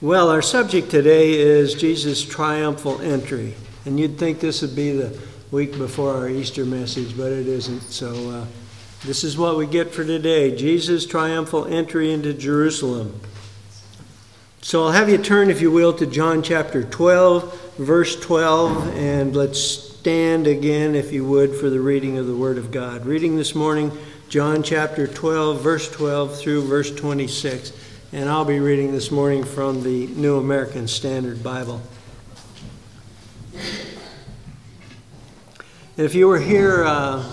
Well, our subject today is Jesus' triumphal entry. And you'd think this would be the week before our Easter message, but it isn't. So this is what we get for today. Jesus' triumphal entry into Jerusalem. So I'll have you turn, if you will, to John chapter 12, verse 12. And let's stand again, if you would, for the reading of the Word of God. Reading this morning, John chapter 12, verse 12 through verse 26. And I'll be reading this morning from the New American Standard Bible. And if you were here,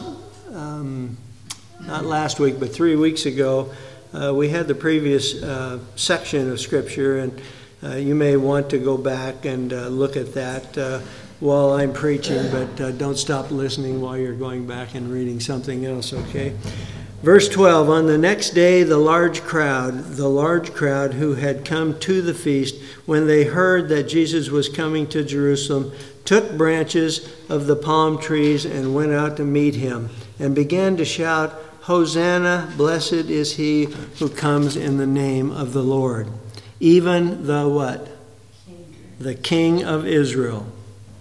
not last week, but 3 weeks ago, we had the previous section of Scripture, and you may want to go back and look at that while I'm preaching, but don't stop listening while you're going back and reading something else, okay? Verse 12, on the next day the large crowd who had come to the feast, when they heard that Jesus was coming to Jerusalem, took branches of the palm trees and went out to meet him, and began to shout, Hosanna, blessed is he who comes in the name of the Lord. Even the what? The King of Israel.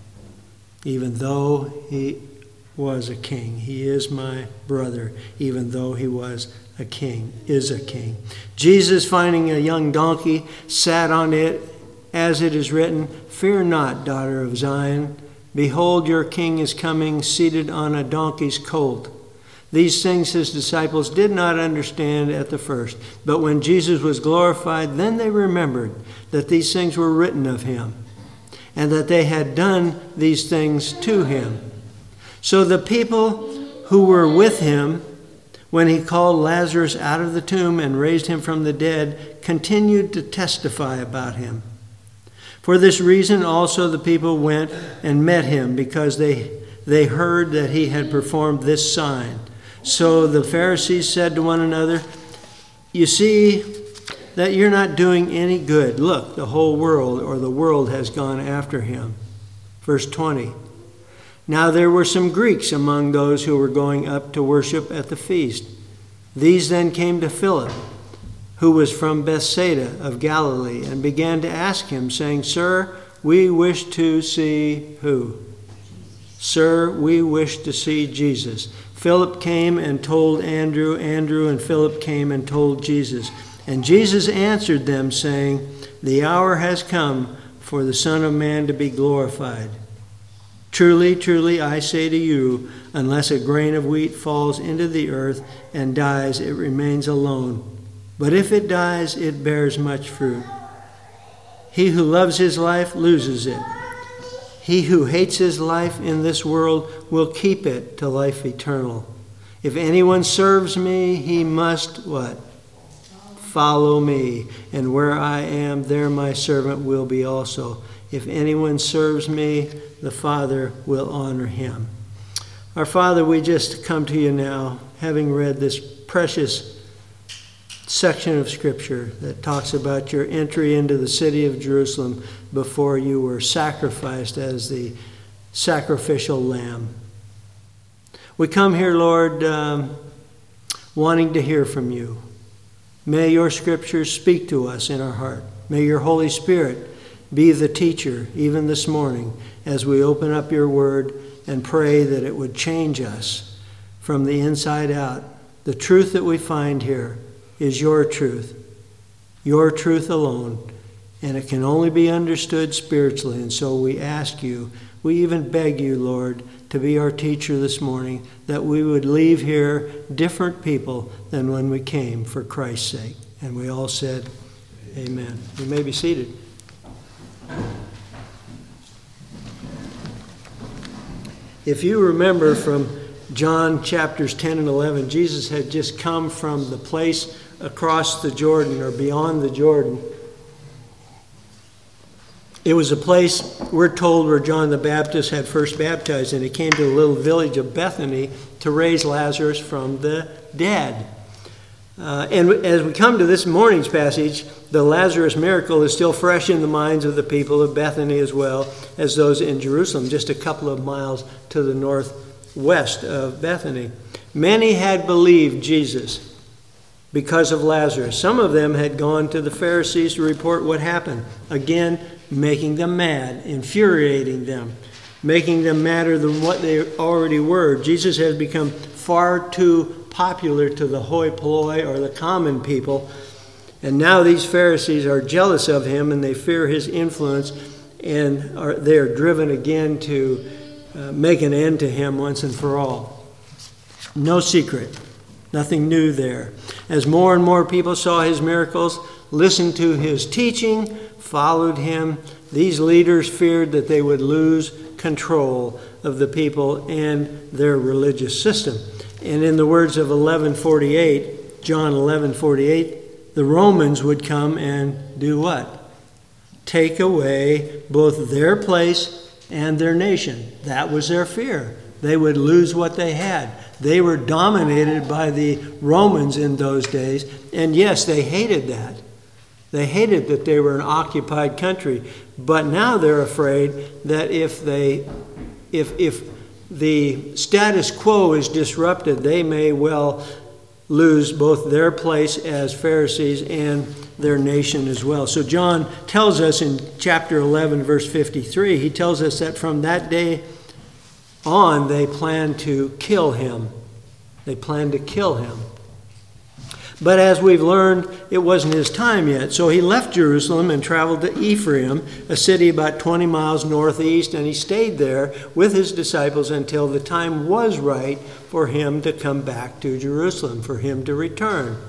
Even though he was a king. He is my brother, even though he was a king, is a king. Jesus, finding a young donkey, sat on it, as it is written, Fear not, daughter of Zion. Behold, your king is coming, seated on a donkey's colt. These things his disciples did not understand at the first. But when Jesus was glorified, then they remembered that these things were written of him, and that they had done these things to him. So the people who were with him when he called Lazarus out of the tomb and raised him from the dead continued to testify about him. For this reason also the people went and met him, because they heard that he had performed this sign. So the Pharisees said to one another, You see that you're not doing any good. Look, the whole world, or the world, has gone after him. Verse 20. Now there were some Greeks among those who were going up to worship at the feast. These then came to Philip, who was from Bethsaida of Galilee, and began to ask him, saying, Sir, we wish to see who? Sir, we wish to see Jesus. Philip came and told Andrew. Andrew and Philip came and told Jesus. And Jesus answered them, saying, The hour has come for the Son of Man to be glorified. Truly, truly, I say to you, unless a grain of wheat falls into the earth and dies, it remains alone. But if it dies, it bears much fruit. He who loves his life loses it. He who hates his life in this world will keep it to life eternal. If anyone serves me, he must what? Follow me. And where I am, there my servant will be also. If anyone serves me, the Father will honor him. Our Father, we just come to you now, having read this precious section of Scripture that talks about your entry into the city of Jerusalem before you were sacrificed as the sacrificial lamb. We come here, Lord, wanting to hear from you. May your Scriptures speak to us in our heart. May your Holy Spirit be the teacher, even this morning, as we open up your word and pray that it would change us from the inside out. The truth that we find here is your truth alone, and it can only be understood spiritually. And so we ask you, we even beg you, Lord, to be our teacher this morning, that we would leave here different people than when we came, for Christ's sake. And we all said, Amen. You may be seated. If you remember from John chapters 10 and 11, Jesus had just come from the place across the Jordan, or beyond the Jordan. It was a place, we're told, where John the Baptist had first baptized, and he came to the little village of Bethany to raise Lazarus from the dead. And as we come to this morning's passage, the Lazarus miracle is still fresh in the minds of the people of Bethany as well as those in Jerusalem, just a couple of miles to the northwest of Bethany. Many had believed Jesus. because of Lazarus. Some of them had gone to the Pharisees to report what happened. Again, making them mad, infuriating them, making them madder than what they already were. Jesus has become far too popular to the hoi polloi or the common people. And now these Pharisees are jealous of him and they fear his influence, and they are driven again to make an end to him once and for all. No secret. Nothing new there. As more and more people saw his miracles, listened to his teaching, followed him, these leaders feared that they would lose control of the people and their religious system. And in the words of John 11:48, the Romans would come and do what? Take away both their place and their nation. That was their fear. They would lose what they had. They were dominated by the Romans in those days. And yes, they hated that. They hated that they were an occupied country. But now they're afraid that if the status quo is disrupted, they may well lose both their place as Pharisees and their nation as well. So John tells us in chapter 11, verse 53, he tells us that from that day on, they plan to kill him. They plan to kill him. But as we've learned, it wasn't his time yet. So he left Jerusalem and traveled to Ephraim, a city about 20 miles northeast, and he stayed there with his disciples until the time was right for him to come back to Jerusalem, for him to return.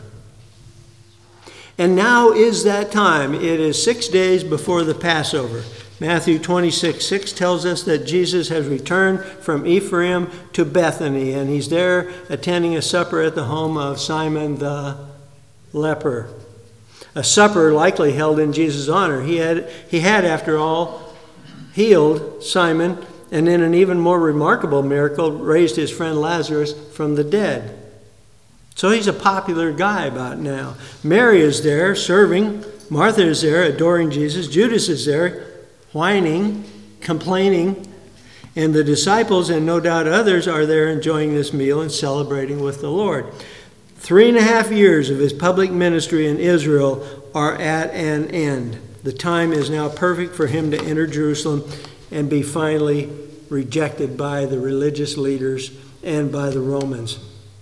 And now is that time. It is 6 days before the Passover. Matthew 26:6 tells us that Jesus has returned from Ephraim to Bethany, and he's there attending a supper at the home of Simon the leper. A supper likely held in Jesus' honor. He had, after all, healed Simon, and in an even more remarkable miracle, raised his friend Lazarus from the dead. So he's a popular guy about now. Mary is there serving. Martha is there adoring Jesus. Judas is there whining, complaining, and the disciples, and no doubt others, are there enjoying this meal and celebrating with the Lord. 3.5 years of his public ministry in Israel are at an end. The time is now perfect for him to enter Jerusalem and be finally rejected by the religious leaders and by the Romans.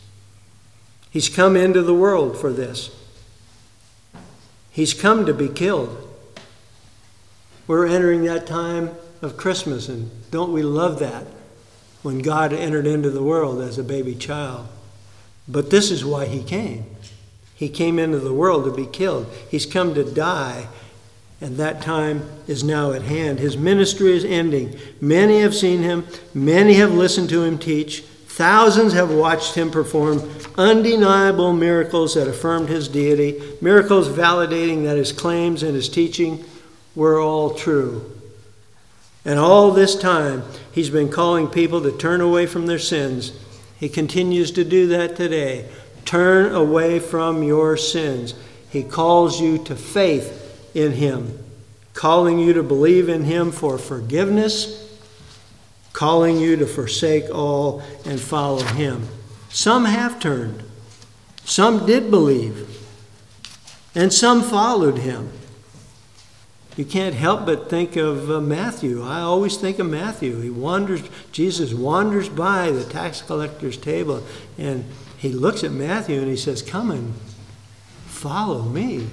He's come into the world for this. He's come to be killed. We're entering that time of Christmas, and don't we love that? When God entered into the world as a baby child. But this is why he came. He came into the world to be killed. He's come to die, and that time is now at hand. His ministry is ending. Many have seen him. Many have listened to him teach. Thousands have watched him perform undeniable miracles that affirmed his deity, miracles validating that his claims and his teaching were all true. And all this time, he's been calling people to turn away from their sins. He continues to do that today. Turn away from your sins. He calls you to faith in him, calling you to believe in him for forgiveness, calling you to forsake all and follow him. Some have turned. Some did believe. And some followed him. You can't help but think of Matthew. I always think of Matthew. Jesus wanders by the tax collector's table, and he looks at Matthew and he says, "Come and follow me."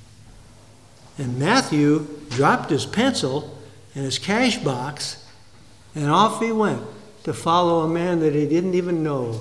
And Matthew dropped his pencil and his cash box, and off he went to follow a man that he didn't even know.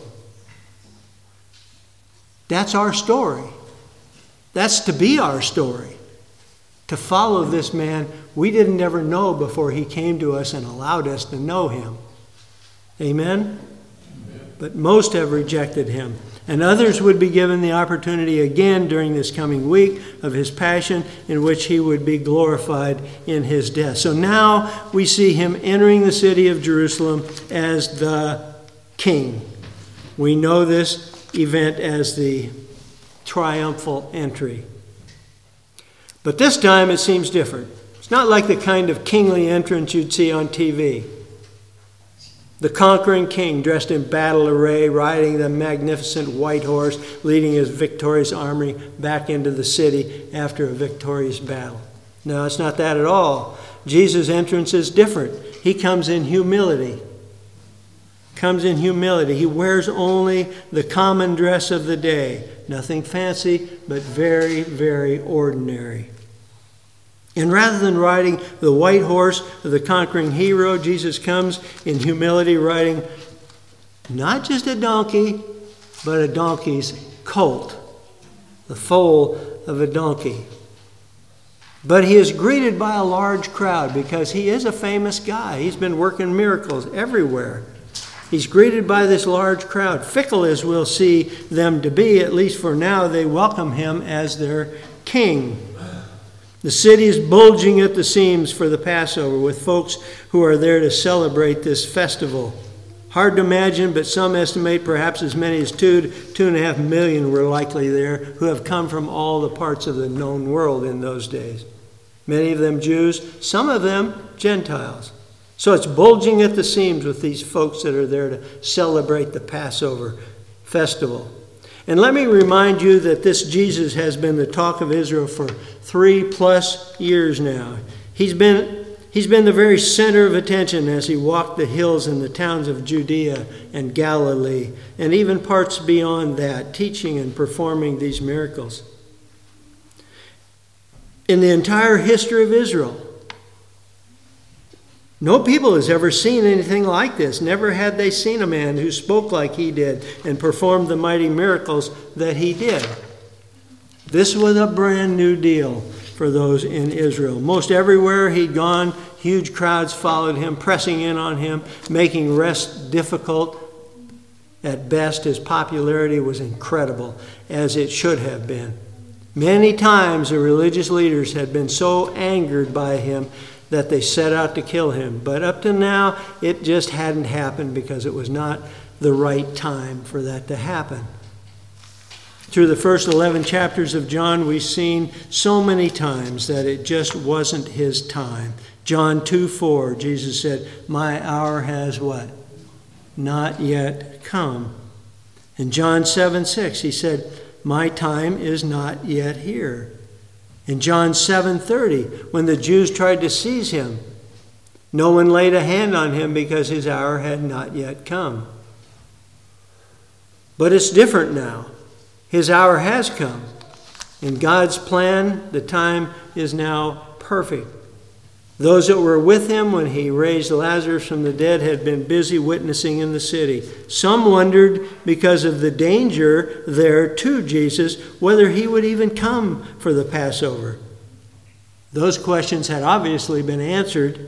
That's our story. That's to be our story. To follow this man we didn't ever know before he came to us and allowed us to know him. Amen? But most have rejected him. And others would be given the opportunity again during this coming week of his passion, in which he would be glorified in his death. So now we see him entering the city of Jerusalem as the king. We know this event as the triumphal entry. But this time it seems different. It's not like the kind of kingly entrance you'd see on TV. The conquering king, dressed in battle array, riding the magnificent white horse, leading his victorious army back into the city after a victorious battle. No, it's not that at all. Jesus' entrance is different. He comes in humility. He wears only the common dress of the day. Nothing fancy, but very, very ordinary. And rather than riding the white horse of the conquering hero, Jesus comes in humility riding not just a donkey, but a donkey's colt, the foal of a donkey. But he is greeted by a large crowd because he is a famous guy. He's been working miracles everywhere. He's greeted by this large crowd. Fickle as we'll see them to be, at least for now, they welcome him as their king. The city is bulging at the seams for the Passover with folks who are there to celebrate this festival. Hard to imagine, but some estimate perhaps as many as 2.5 million were likely there who have come from all the parts of the known world in those days. Many of them Jews, some of them Gentiles. So it's bulging at the seams with these folks that are there to celebrate the Passover festival. And let me remind you that this Jesus has been the talk of Israel for 3+ years now. He's been the very center of attention as he walked the hills and the towns of Judea and Galilee, and even parts beyond that, teaching and performing these miracles. In the entire history of Israel, no people has ever seen anything like this. Never had they seen a man who spoke like he did and performed the mighty miracles that he did. This was a brand new deal for those in Israel. Most everywhere he'd gone, huge crowds followed him, pressing in on him, making rest difficult. At best, his popularity was incredible, as it should have been. Many times the religious leaders had been so angered by him that they set out to kill him. But up to now, it just hadn't happened because it was not the right time for that to happen. Through the first 11 chapters of John, we've seen so many times that it just wasn't his time. John 2:4, Jesus said, "My hour has" what? "Not yet come." In John 7:6, he said, "My time is not yet here." In John 7:30, when the Jews tried to seize him, no one laid a hand on him because his hour had not yet come. But it's different now. His hour has come. In God's plan, the time is now perfect. Those that were with him when he raised Lazarus from the dead had been busy witnessing in the city. Some wondered, because of the danger there to Jesus, whether he would even come for the Passover. Those questions had obviously been answered.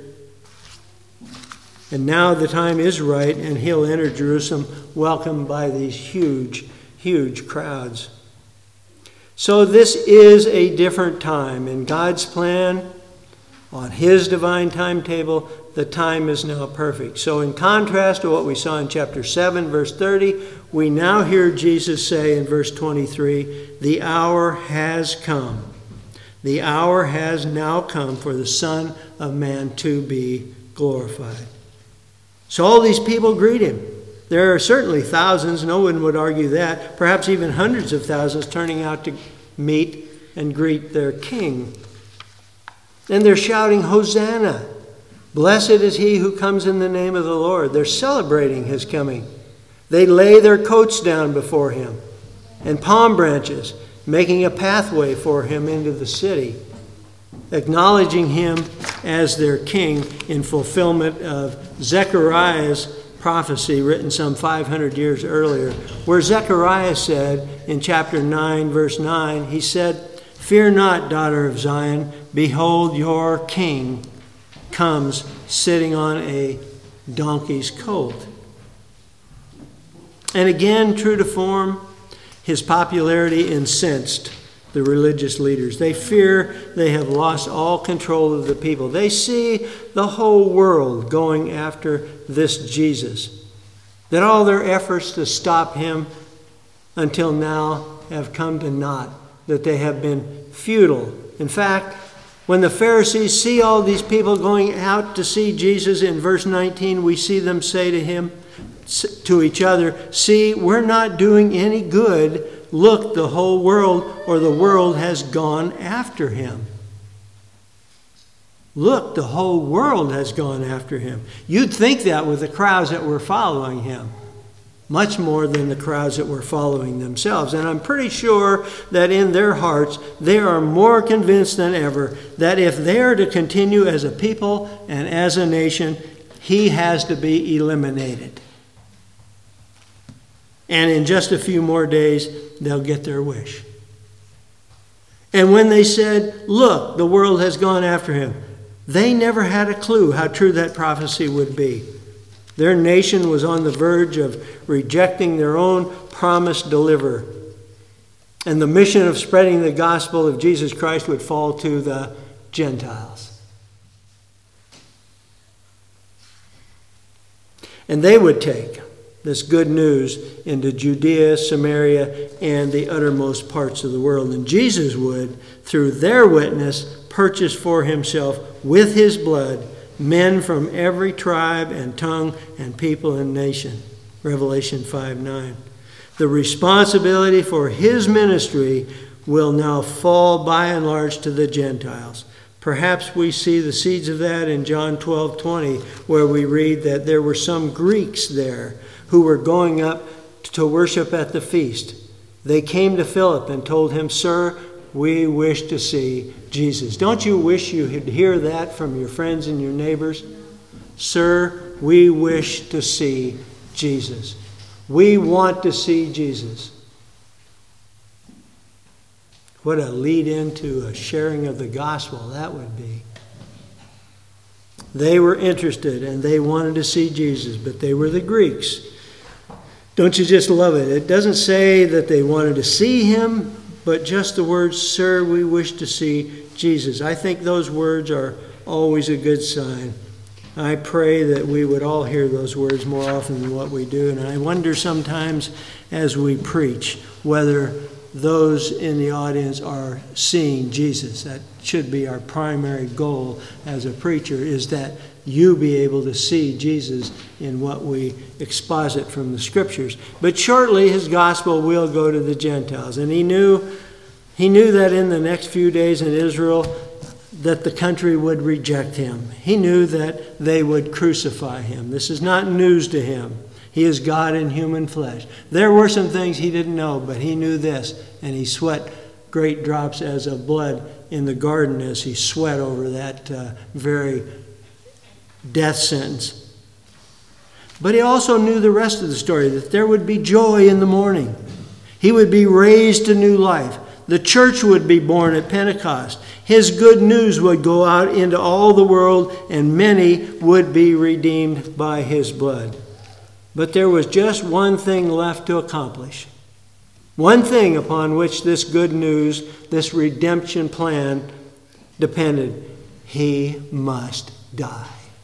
And now the time is right, and he'll enter Jerusalem welcomed by these huge, huge crowds. So this is a different time. In God's plan, on his divine timetable, the time is now perfect. So in contrast to what we saw in chapter 7, verse 30, we now hear Jesus say in verse 23, "The hour has come. The hour has now come for the Son of Man to be glorified." So all these people greet him. There are certainly thousands, no one would argue that, perhaps even hundreds of thousands turning out to meet and greet their king. And they're shouting, "Hosanna! Blessed is he who comes in the name of the Lord." They're celebrating his coming. They lay their coats down before him and palm branches, making a pathway for him into the city, acknowledging him as their king in fulfillment of Zechariah's prophecy written some 500 years earlier, where Zechariah said in chapter 9, verse 9, he said, "Fear not, daughter of Zion, behold, your king comes sitting on a donkey's colt." And again, true to form, his popularity incensed the religious leaders. They fear they have lost all control of the people. They see the whole world going after this Jesus, that all their efforts to stop him until now have come to naught, that they have been futile. In fact, When the Pharisees see all these people going out to see Jesus in verse 19, we see them say to each other, "See, we're not doing any good. Look, the whole world or the world has gone after him." Look, the whole world has gone after him. You'd think that with the crowds that were following him, much more than the crowds that were following themselves. And I'm pretty sure that in their hearts, they are more convinced than ever that if they are to continue as a people and as a nation, he has to be eliminated. And in just a few more days, they'll get their wish. And when they said, "Look, the world has gone after him," they never had a clue how true that prophecy would be. Their nation was on the verge of rejecting their own promised deliverer. And the mission of spreading the gospel of Jesus Christ would fall to the Gentiles. And they would take this good news into Judea, Samaria, and the uttermost parts of the world. And Jesus would, through their witness, purchase for himself with his blood men from every tribe and tongue and people and nation. Revelation 5:9. The responsibility for his ministry will now fall by and large to the Gentiles. Perhaps we see the seeds of that in John 12:20, where we read that there were some Greeks there who were going up to worship at the feast. They came to Philip and told him, "Sir, we wish to see Jesus." Don't you wish you could hear that from your friends and your neighbors? "Sir, we wish to see Jesus. We want to see Jesus." What a lead into a sharing of the gospel that would be. They were interested and they wanted to see Jesus, but they were the Greeks. Don't you just love it? It doesn't say that they wanted to see him, but just the words, "Sir, we wish to see Jesus." I think those words are always a good sign. I pray that we would all hear those words more often than what we do. And I wonder sometimes as we preach whether those in the audience are seeing Jesus. That should be our primary goal as a preacher, is that you be able to see Jesus in what we exposit from the Scriptures. But shortly his gospel will go to the Gentiles. And he knew that in the next few days in Israel that the country would reject him. He knew that they would crucify him. This is not news to him. He is God in human flesh. There were some things he didn't know, but he knew this, and he sweat great drops as of blood in the garden as he sweat over that very death sentence. But he also knew the rest of the story, that there would be joy in the morning. He would be raised to new life. The church would be born at Pentecost. His good news would go out into all the world, and many would be redeemed by his blood. But there was just one thing left to accomplish. One thing upon which this good news, this redemption plan depended. He must die.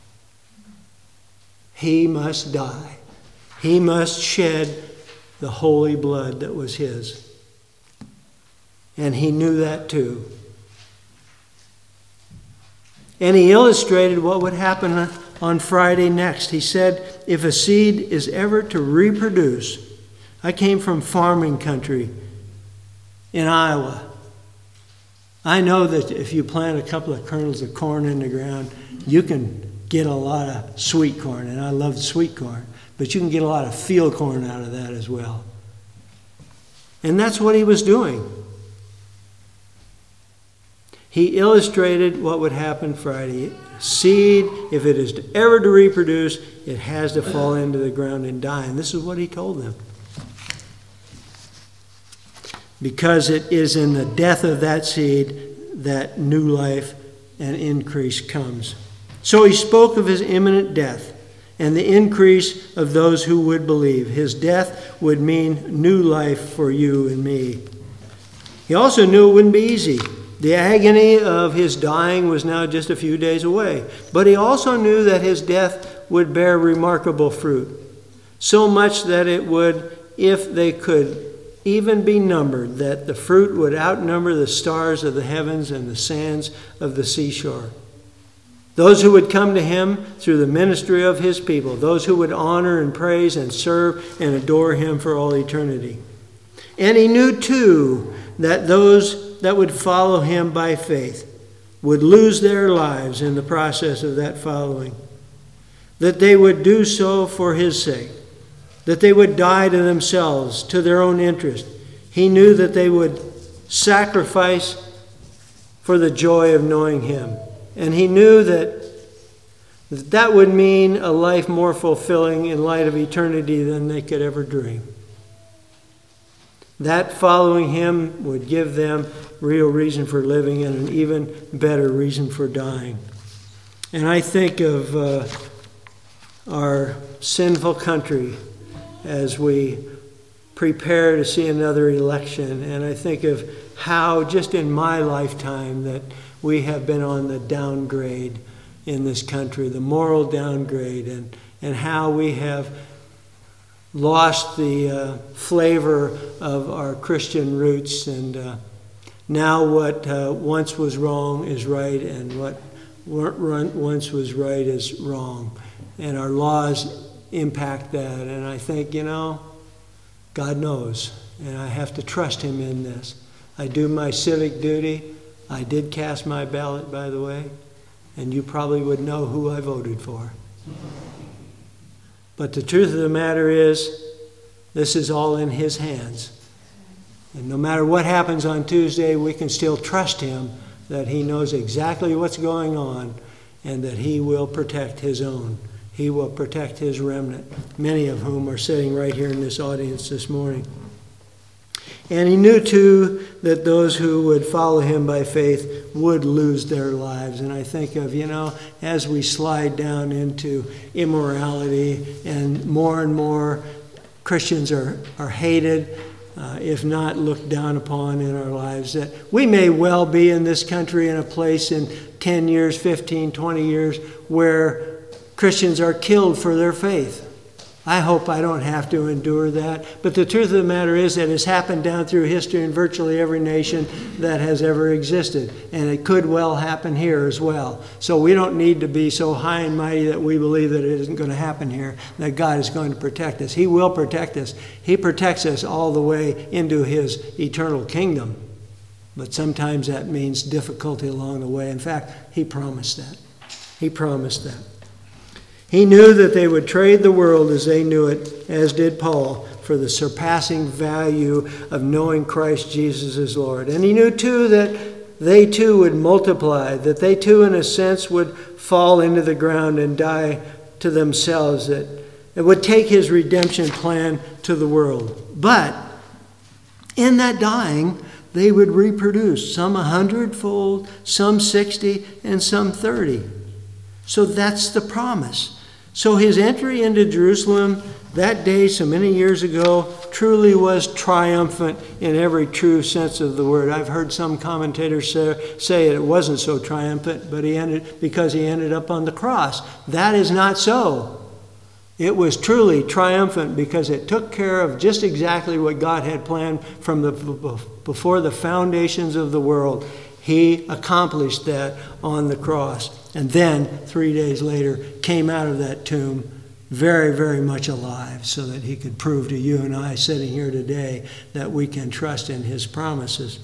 He must die. He must shed the holy blood that was his. And he knew that too. And he illustrated what would happen on Friday next. He said, if a seed is ever to reproduce, I came from farming country in Iowa. I know that if you plant a couple of kernels of corn in the ground, you can get a lot of sweet corn, and I love sweet corn, but you can get a lot of field corn out of that as well. And that's what he was doing. He illustrated what would happen Friday. Seed, if it is ever to reproduce, it has to fall into the ground and die. And this is what he told them. Because it is in the death of that seed that new life and increase comes. So he spoke of his imminent death and the increase of those who would believe. His death would mean new life for you and me. He also knew it wouldn't be easy. The agony of his dying was now just a few days away. But he also knew that his death would bear remarkable fruit. So much that it would, if they could even be numbered, that the fruit would outnumber the stars of the heavens and the sands of the seashore. Those who would come to him through the ministry of his people, those who would honor and praise and serve and adore him for all eternity. And he knew too that those that would follow him by faith would lose their lives in the process of that following, that they would do so for his sake, that they would die to themselves, to their own interest. He knew that they would sacrifice for the joy of knowing him. And he knew that would mean a life more fulfilling in light of eternity than they could ever dream. That following him would give them real reason for living and an even better reason for dying. And I think of our sinful country as we prepare to see another election. And I think of how just in my lifetime that we have been on the downgrade in this country, the moral downgrade, and how we have lost the flavor of our Christian roots. And now what once was wrong is right, and what once was right is wrong. And our laws impact that. And I think, God knows. And I have to trust him in this. I do my civic duty. I did cast my ballot, by the way. And you probably would know who I voted for. But the truth of the matter is, this is all in his hands. And no matter what happens on Tuesday, we can still trust him that he knows exactly what's going on and that he will protect his own. He will protect his remnant, many of whom are sitting right here in this audience this morning. And he knew, too, that those who would follow him by faith would lose their lives. And I think of, as we slide down into immorality and more Christians are hated, if not looked down upon in our lives, that we may well be in this country in a place in 10 years, 15, 20 years, where Christians are killed for their faith. I hope I don't have to endure that. But the truth of the matter is that it's happened down through history in virtually every nation that has ever existed. And it could well happen here as well. So we don't need to be so high and mighty that we believe that it isn't going to happen here, that God is going to protect us. He will protect us. He protects us all the way into his eternal kingdom. But sometimes that means difficulty along the way. In fact, he promised that. He promised that. He knew that they would trade the world as they knew it, as did Paul, for the surpassing value of knowing Christ Jesus as Lord. And he knew too that they too would multiply, that they too in a sense would fall into the ground and die to themselves, that it would take his redemption plan to the world. But in that dying, they would reproduce, some 100-fold, some 60, and some 30. So that's the promise. So his entry into Jerusalem that day, so many years ago, truly was triumphant in every true sense of the word. I've heard some commentators say it wasn't so triumphant, but because he ended up on the cross. That is not so. It was truly triumphant because it took care of just exactly what God had planned from before the foundations of the world. He accomplished that on the cross. And then, 3 days later, came out of that tomb very, very much alive so that he could prove to you and I sitting here today that we can trust in his promises.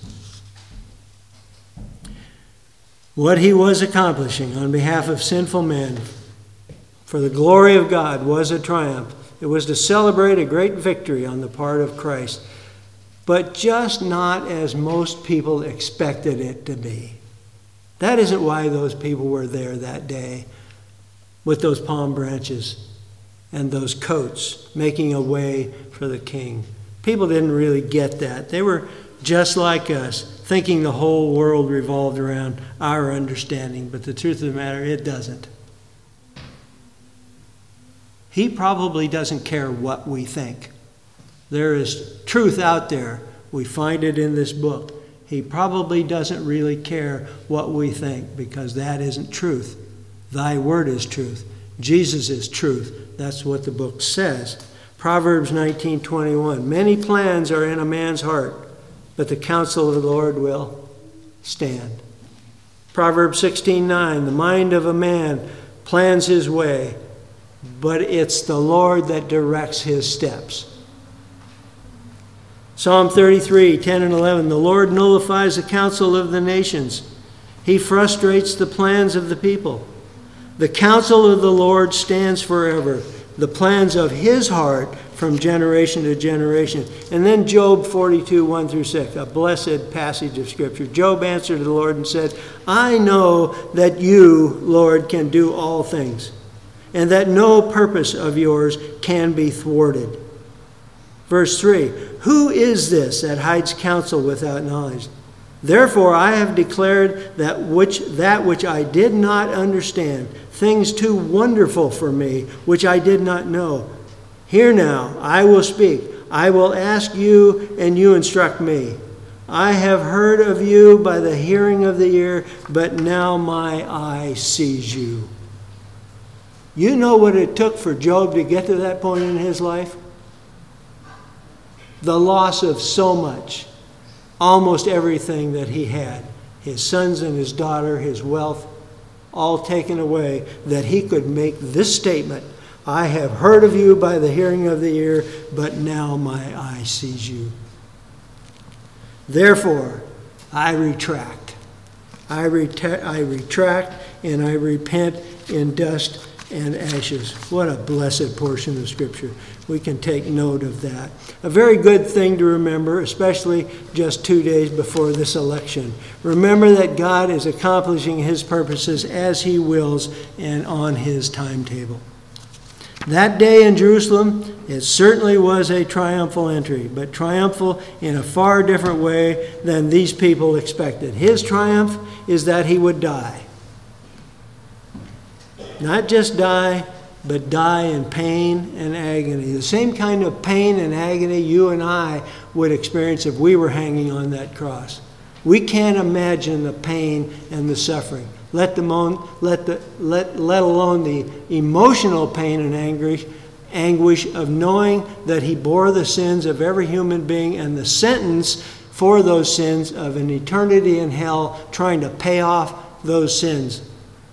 What he was accomplishing on behalf of sinful men for the glory of God was a triumph. It was to celebrate a great victory on the part of Christ, but just not as most people expected it to be. That isn't why those people were there that day with those palm branches and those coats making a way for the king. People didn't really get that. They were just like us, thinking the whole world revolved around our understanding. But the truth of the matter, it doesn't. He probably doesn't care what we think. There is truth out there. We find it in this book. He probably doesn't really care what we think because that isn't truth. Thy word is truth. Jesus is truth. That's what the book says. Proverbs 19:21. Many plans are in a man's heart, but the counsel of the Lord will stand. Proverbs 16:9. The mind of a man plans his way, but it's the Lord that directs his steps. Psalm 33:10 and 11. The Lord nullifies the counsel of the nations. He frustrates the plans of the people. The counsel of the Lord stands forever, the plans of his heart from generation to generation. And then Job 42:1 through 6, a blessed passage of Scripture. Job answered the Lord and said, I know that you, Lord, can do all things, and that no purpose of yours can be thwarted. Verse 3, who is this that hides counsel without knowledge? Therefore I have declared that which I did not understand, things too wonderful for me, which I did not know. Hear now, I will speak. I will ask you, and you instruct me. I have heard of you by the hearing of the ear, but now my eye sees you. You know what it took for Job to get to that point in his life? The loss of so much. Almost everything that he had. His sons and his daughter, his wealth, all taken away, that he could make this statement, I have heard of you by the hearing of the ear, but now my eye sees you. Therefore, I retract. I retract and I repent in dust and ashes. What a blessed portion of Scripture. We can take note of that. A very good thing to remember, especially just 2 days before this election. Remember that God is accomplishing his purposes as he wills and on his timetable. That day in Jerusalem, it certainly was a triumphal entry, but triumphal in a far different way than these people expected. His triumph is that he would die. Not just die, but die in pain and agony. The same kind of pain and agony you and I would experience if we were hanging on that cross. We can't imagine the pain and the suffering, let alone the emotional pain and anguish of knowing that he bore the sins of every human being and the sentence for those sins of an eternity in hell, trying to pay off those sins.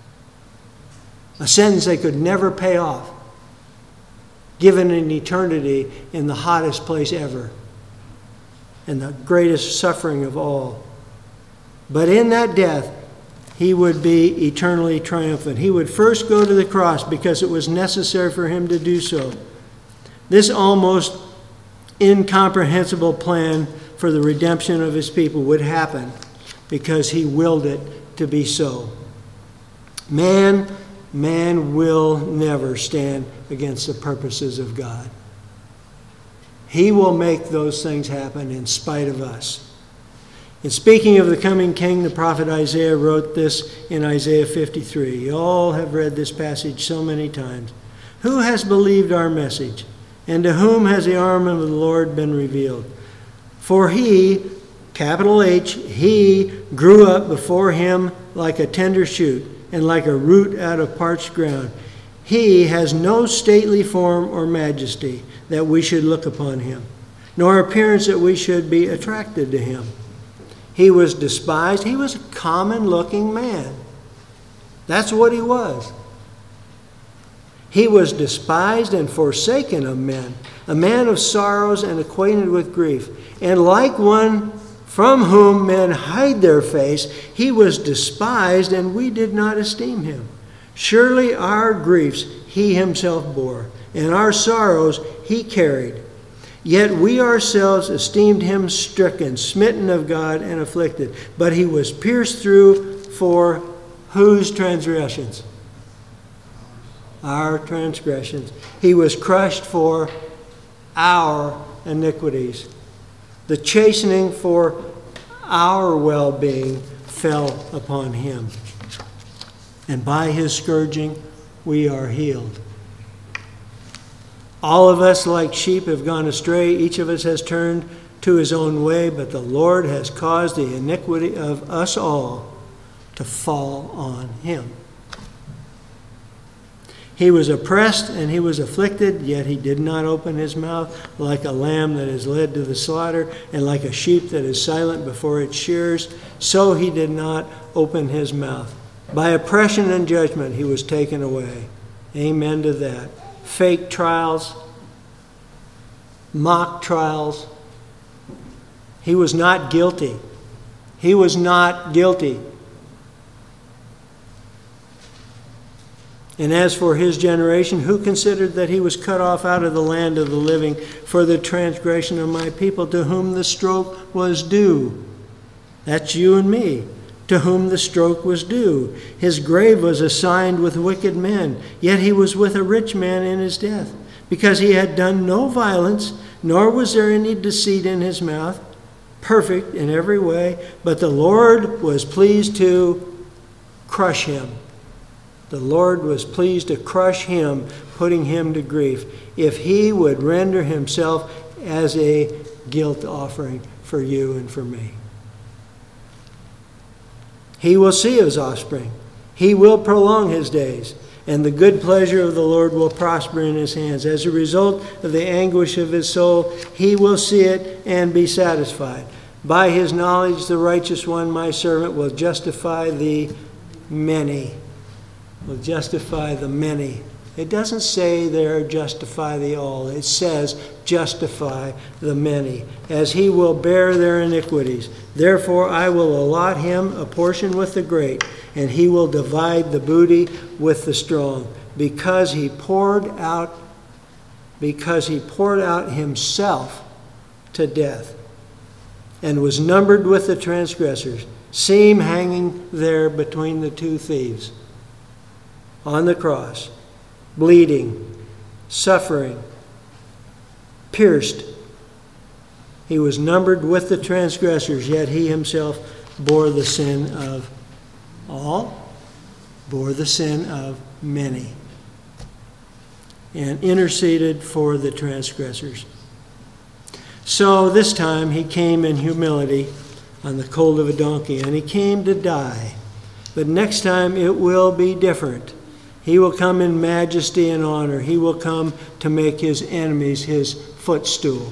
A sentence they could never pay off, given an eternity in the hottest place ever, and the greatest suffering of all. But in that death, he would be eternally triumphant. He would first go to the cross because it was necessary for him to do so. This almost incomprehensible plan for the redemption of his people would happen because he willed it to be so. Man will never stand against the purposes of God. He will make those things happen in spite of us. In speaking of the coming king, the prophet Isaiah wrote this in Isaiah 53. You all have read this passage so many times. Who has believed our message? And to whom has the arm of the Lord been revealed? For he, capital H, he grew up before him like a tender shoot, and like a root out of parched ground. He has no stately form or majesty that we should look upon him, nor appearance that we should be attracted to him. He was despised. He was a common-looking man. That's what he was. He was despised and forsaken of men, a man of sorrows and acquainted with grief. And like one from whom men hide their face, he was despised, and we did not esteem him. Surely our griefs he himself bore, and our sorrows he carried. Yet we ourselves esteemed him stricken, smitten of God, and afflicted. But he was pierced through for whose transgressions? Our transgressions. He was crushed for our iniquities. The chastening for our well-being fell upon him. And by his scourging, we are healed. All of us, like sheep, have gone astray. Each of us has turned to his own way, but the Lord has caused the iniquity of us all to fall on him. He was oppressed and he was afflicted, yet he did not open his mouth. Like a lamb that is led to the slaughter, and like a sheep that is silent before its shearers, so he did not open his mouth. By oppression and judgment he was taken away. Amen to that. Fake trials, mock trials. He was not guilty. He was not guilty. And as for his generation, who considered that he was cut off out of the land of the living for the transgression of my people, to whom the stroke was due? That's you and me, to whom the stroke was due. His grave was assigned with wicked men, yet he was with a rich man in his death, because he had done no violence, nor was there any deceit in his mouth, perfect in every way, but the Lord was pleased to crush him. The Lord was pleased to crush him, putting him to grief, if he would render himself as a guilt offering for you and for me. He will see his offspring. He will prolong his days, and the good pleasure of the Lord will prosper in his hands. As a result of the anguish of his soul, he will see it and be satisfied. By his knowledge, the righteous one, my servant, will justify the many. Will justify the many. It doesn't say there justify the all. It says justify the many, as he will bear their iniquities. Therefore I will allot him a portion with the great, and he will divide the booty with the strong, because he poured out himself to death, and was numbered with the transgressors. See him hanging there between the two thieves on the cross, bleeding, suffering, pierced. He was numbered with the transgressors, yet he himself bore the sin of all, bore the sin of many, and interceded for the transgressors. So this time he came in humility on the colt of a donkey, and he came to die. But next time it will be different. He will come in majesty and honor. He will come to make his enemies his footstool.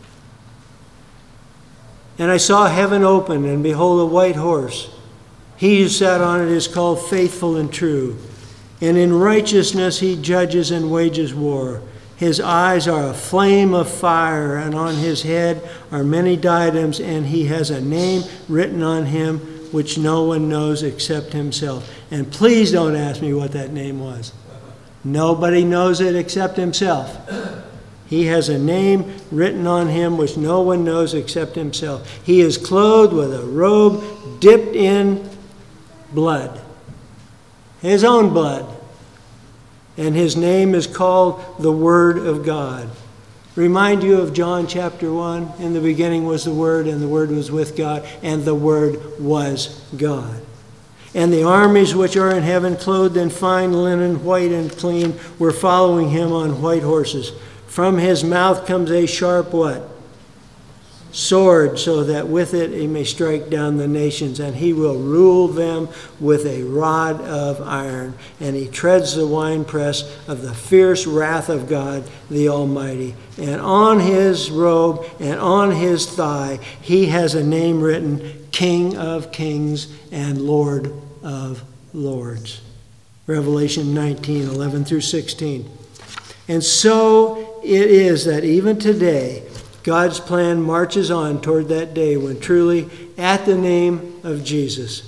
And I saw heaven open, and behold, a white horse. He who sat on it is called Faithful and True. And in righteousness he judges and wages war. His eyes are a flame of fire, and on his head are many diadems, and he has a name written on him which no one knows except himself. And please don't ask me what that name was. Nobody knows it except himself. He has a name written on him which no one knows except himself. He is clothed with a robe dipped in blood, his own blood. And his name is called the Word of God. Remind you of John chapter 1. In the beginning was the Word, and the Word was with God, and the Word was God. And the armies which are in heaven, clothed in fine linen, white and clean, were following him on white horses. From his mouth comes a sharp what? Sword, so that with it he may strike down the nations, and he will rule them with a rod of iron. And he treads the winepress of the fierce wrath of God the Almighty. And on his robe and on his thigh he has a name written, King of Kings and Lord of Lords. Revelation 19:11 through 16. And so it is that even today God's plan marches on toward that day when truly, at the name of Jesus,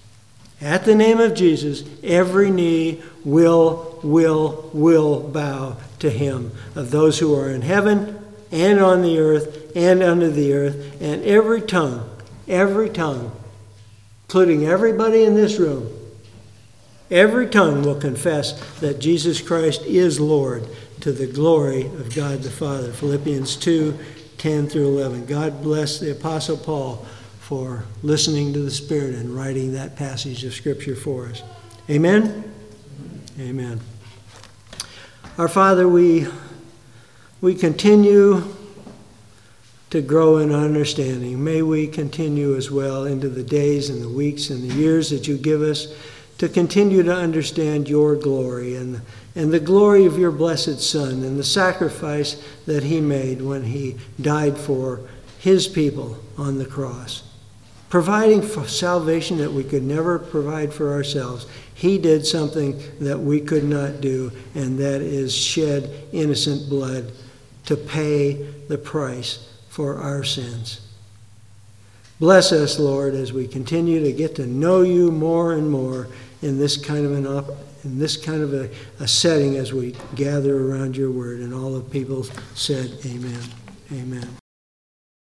every knee will bow to him, of those who are in heaven and on the earth and under the earth, and every tongue, including everybody in this room, every tongue will confess that Jesus Christ is Lord, to the glory of God the Father. Philippians 2:10 through 11. God bless the Apostle Paul for listening to the Spirit and writing that passage of Scripture for us. Amen? Amen. Our Father, we continue to grow in understanding. May we continue as well into the days and the weeks and the years that you give us to continue to understand your glory and the glory of your blessed Son and the sacrifice that he made when he died for his people on the cross. Providing for salvation that we could never provide for ourselves. He did something that we could not do, and that is shed innocent blood to pay the price for our sins. Bless us, Lord, as we continue to get to know you more and more in this kind of a setting as we gather around your word. And all the people said, amen. Amen.